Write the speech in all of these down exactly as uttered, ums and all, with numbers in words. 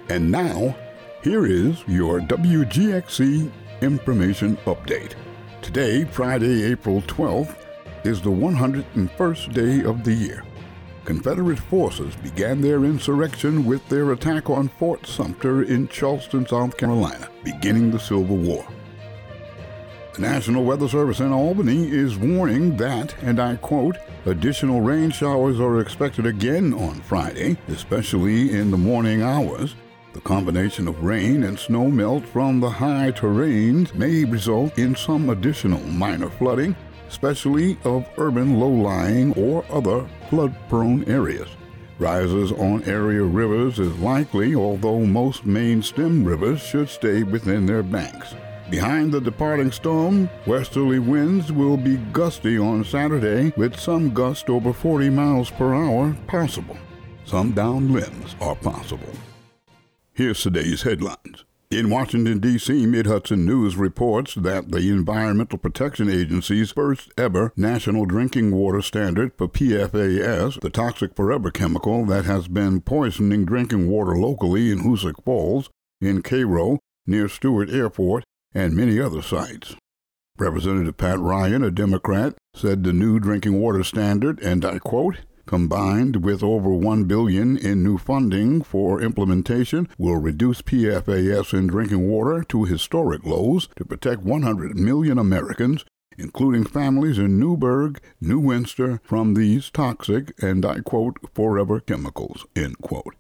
And now, here is your W G X C Information Update. Today, Friday, April twelfth, is the one hundred first day of the year. Confederate forces began their insurrection with their attack on Fort Sumter in Charleston, South Carolina, beginning the Civil War. The National Weather Service in Albany is warning that, and I quote, additional rain showers are expected again on Friday, especially in the morning hours. The combination of rain and snow melt from the high terrains may result in some additional minor flooding, especially of urban low-lying or other flood-prone areas. Rises on area rivers is likely, although most main stem rivers should stay within their banks. Behind the departing storm, westerly winds will be gusty on Saturday, with some gusts over forty miles per hour possible. Some downwinds are possible. Here's today's headlines. In Washington, D C, Mid-Hudson News reports that the Environmental Protection Agency's first ever National Drinking Water Standard for P F A S, the toxic forever chemical that has been poisoning drinking water locally in Hoosick Falls, in Cairo, near Stewart Airport, and many other sites. Representative Pat Ryan, a Democrat, said the new drinking water standard, and I quote, combined with over one billion dollars in new funding for implementation, will reduce P F A S in drinking water to historic lows to protect one hundred million Americans, including families in Newburgh, New Winster, from these toxic, and I quote, forever chemicals, end quote.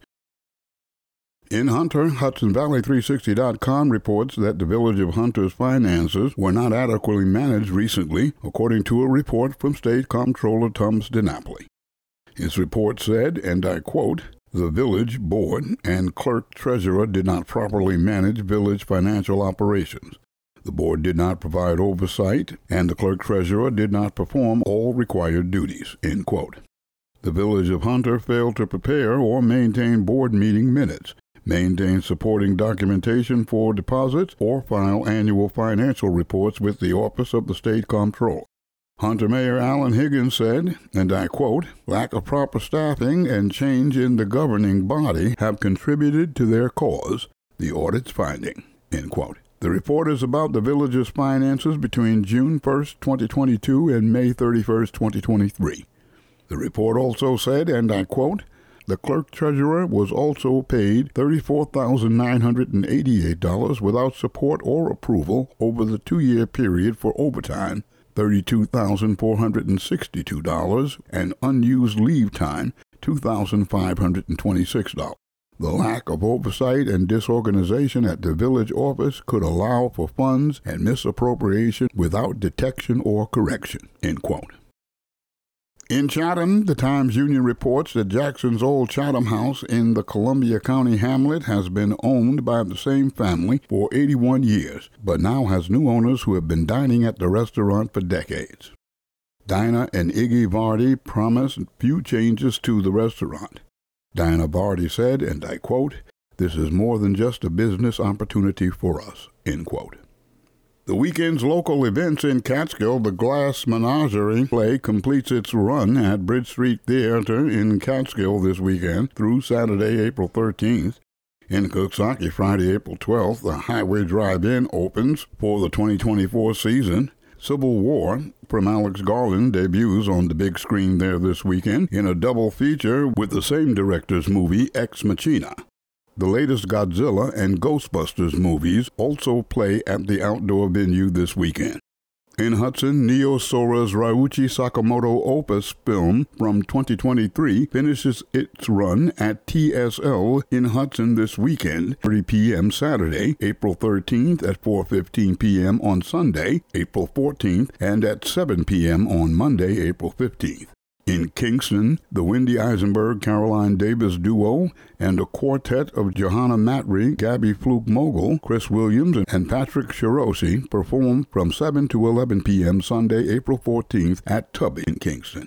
In Hunter, Hudson Valley three sixty dot com reports that the village of Hunter's finances were not adequately managed recently, according to a report from State Comptroller Tums DiNapoli. His report said, and I quote, the village board and clerk treasurer did not properly manage village financial operations. The board did not provide oversight, and the clerk treasurer did not perform all required duties, end quote. The village of Hunter failed to prepare or maintain board meeting minutes, maintain supporting documentation for deposits, or file annual financial reports with the Office of the State Comptroller. Hunter Mayor Alan Higgins said, and I quote, lack of proper staffing and change in the governing body have contributed to their cause, the audit's finding, end quote. The report is about the village's finances between June first, twenty twenty-two and May thirty-first, twenty twenty-three. The report also said, and I quote, the clerk treasurer was also paid thirty-four thousand nine hundred eighty-eight dollars without support or approval over the two-year period for overtime, thirty-two thousand four hundred sixty-two dollars, and unused leave time, two thousand five hundred twenty-six dollars. The lack of oversight and disorganization at the village office could allow for funds and misappropriation without detection or correction, end quote. In Chatham, the Times-Union reports that Jackson's old Chatham House in the Columbia County hamlet has been owned by the same family for eighty-one years, but now has new owners who have been dining at the restaurant for decades. Dinah and Iggy Vardy promised few changes to the restaurant. Dinah Vardy said, and I quote, this is more than just a business opportunity for us, end quote. The weekend's local events in Catskill, the Glass Menagerie play completes its run at Bridge Street Theater in Catskill this weekend through Saturday, April thirteenth. In Coxsackie, Friday, April twelfth, the Highway Drive-In opens for the twenty twenty-four season. Civil War from Alex Garland debuts on the big screen there this weekend in a double feature with the same director's movie, Ex Machina. The latest Godzilla and Ghostbusters movies also play at the outdoor venue this weekend. In Hudson, Neo Sora's Ryuichi Sakamoto Opus film from twenty twenty-three finishes its run at T S L in Hudson this weekend, three p.m. Saturday, April thirteenth at four fifteen p.m. on Sunday, April fourteenth, and at seven p.m. on Monday, April fifteenth. In Kingston, the Wendy Eisenberg-Caroline Davis duo and a quartet of Johanna Matry, Gabby Fluke-Mogul, Chris Williams, and Patrick Shiroshi perform from seven to eleven p.m. Sunday, April fourteenth at Tubby in Kingston.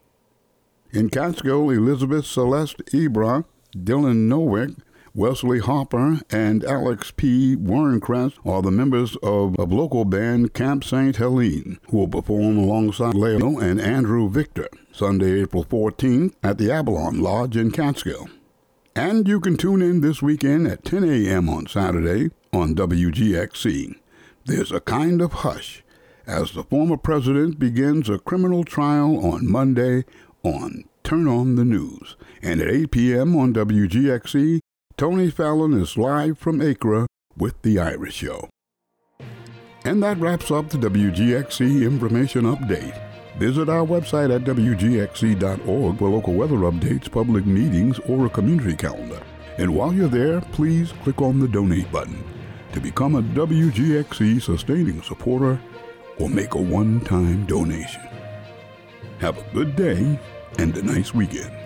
In Catskill, Elizabeth Celeste Ibra, Dylan Nowick, Wesley Hopper, and Alex P. Warrencrest are the members of, of local band Camp Saint Helene, who will perform alongside Leo and Andrew Victor, Sunday, April fourteenth, at the Avalon Lodge in Catskill. And you can tune in this weekend at ten a.m. on Saturday on W G X C. There's a kind of hush as the former president begins a criminal trial on Monday on Turn On the News. And at eight p.m. on W G X C, Tony Fallon is live from Accra with The Irish Show. And that wraps up the W G X C Information Update. Visit our website at W G X C dot org for local weather updates, public meetings, or a community calendar. And while you're there, please click on the donate button to become a W G X C sustaining supporter or make a one-time donation. Have a good day and a nice weekend.